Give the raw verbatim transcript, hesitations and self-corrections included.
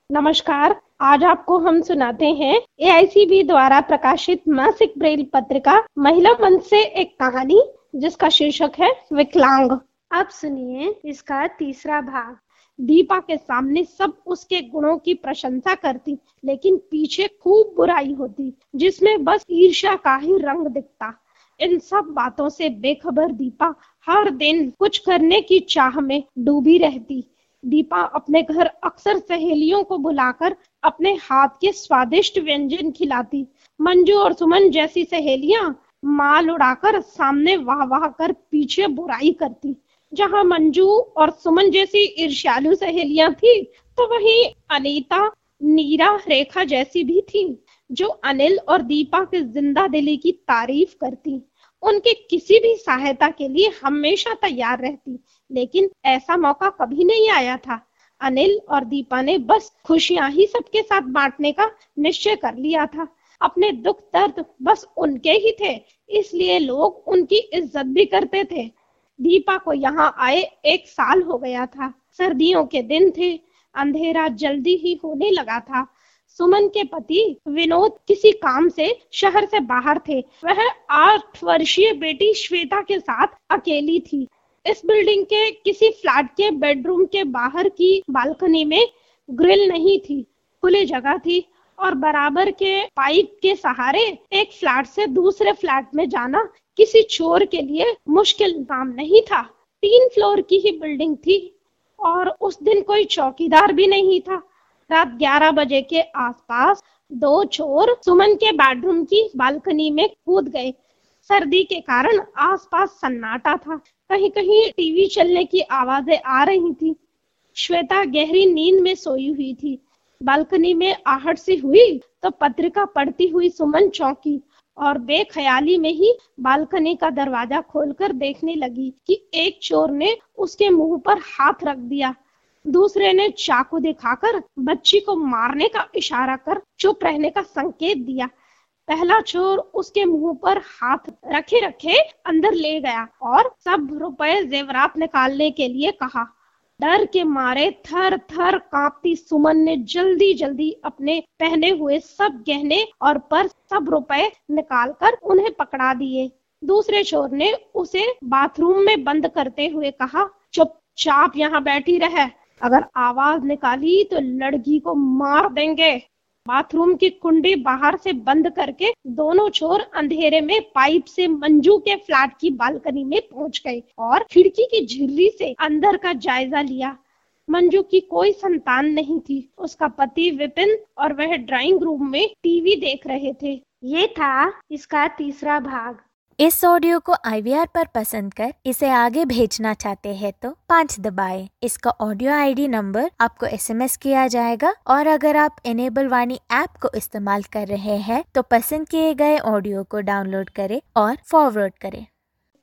नमस्कार। आज आपको हम सुनाते हैं ए आई सी बी द्वारा प्रकाशित मासिक ब्रेल पत्रिका महिला मंच से एक कहानी जिसका शीर्षक है विकलांग। अब सुनिए इसका तीसरा भाग। दीपा के सामने सब उसके गुणों की प्रशंसा करती, लेकिन पीछे खूब बुराई होती जिसमें बस ईर्ष्या का ही रंग दिखता। इन सब बातों से बेखबर दीपा हर दिन कुछ करने की चाह में डूबी रहती। दीपा अपने घर अक्सर सहेलियों को बुलाकर अपने हाथ के स्वादिष्ट व्यंजन खिलाती। मंजू और सुमन जैसी सहेलियां माल उड़ाकर सामने वाह वाह कर पीछे बुराई करती। जहां मंजू और सुमन जैसी ईर्ष्यालु सहेलियां थी, तो वहीं अनीता, नीरा, रेखा जैसी भी थी जो अनिल और दीपा के जिंदा दिली की तारीफ करती। उनके किसी भी सहायता के लिए हमेशा तैयार रहती, लेकिन ऐसा मौका कभी नहीं आया था। अनिल और दीपा ने बस खुशियां ही सबके साथ बांटने का निश्चय कर लिया था। अपने दुख दर्द बस उनके ही थे, इसलिए लोग उनकी इज्जत भी करते थे। दीपा को यहाँ आए एक साल हो गया था। सर्दियों के दिन थे, अंधेरा जल्दी ही होने लगा था। सुमन के पति विनोद किसी काम से शहर से बाहर थे। वह आठ वर्षीय बेटी श्वेता के साथ अकेली थी। इस बिल्डिंग के किसी फ्लैट के बेडरूम के बाहर की बालकनी में ग्रिल नहीं थी, खुली जगह थी और बराबर के पाइप के सहारे एक फ्लैट से दूसरे फ्लैट में जाना किसी चोर के लिए मुश्किल काम नहीं था। तीन फ्लोर की ही बिल्डिंग थी और उस दिन कोई चौकीदार भी नहीं था। रात ग्यारह बजे के आसपास दो चोर सुमन के बेडरूम की बालकनी में कूद गए। सर्दी के कारण आसपास सन्नाटा था, कहीं कहीं टीवी चलने की आवाजें आ रही थी। श्वेता गहरी नींद में सोई हुई थी। बालकनी में आहट सी हुई तो पत्रिका पढ़ती हुई सुमन चौंकी और बेख्याली में ही बालकनी का दरवाजा खोलकर देखने लगी कि एक चोर ने उसके मुंह पर हाथ रख दिया। दूसरे ने चाकू दिखाकर बच्ची को मारने का इशारा कर चुप रहने का संकेत दिया। पहला चोर उसके मुंह पर हाथ रखे रखे अंदर ले गया और सब रुपए जेवरात निकालने के लिए कहा। डर के मारे थर थर कांपती सुमन ने जल्दी जल्दी अपने पहने हुए सब गहने और पर्स, सब रुपए निकालकर उन्हें पकड़ा दिए। दूसरे चोर ने उसे बाथरूम में बंद करते हुए कहा, चुपचाप यहाँ बैठी रहे, अगर आवाज निकाली तो लड़की को मार देंगे। बाथरूम की कुंडी बाहर से बंद करके दोनों चोर अंधेरे में पाइप से मंजू के फ्लैट की बालकनी में पहुंच गए और खिड़की की झिर्री से अंदर का जायजा लिया। मंजू की कोई संतान नहीं थी। उसका पति विपिन और वह ड्राइंग रूम में टीवी देख रहे थे। ये था इसका तीसरा भाग। इस ऑडियो को आई वी आर पर पसंद कर इसे आगे भेजना चाहते हैं तो पाँच दबाएं। इसका ऑडियो आई डी नंबर आपको एस एम एस किया जाएगा और अगर आप इनेबल वाणी ऐप को इस्तेमाल कर रहे हैं तो पसंद किए गए ऑडियो को डाउनलोड करें और फॉरवर्ड करें।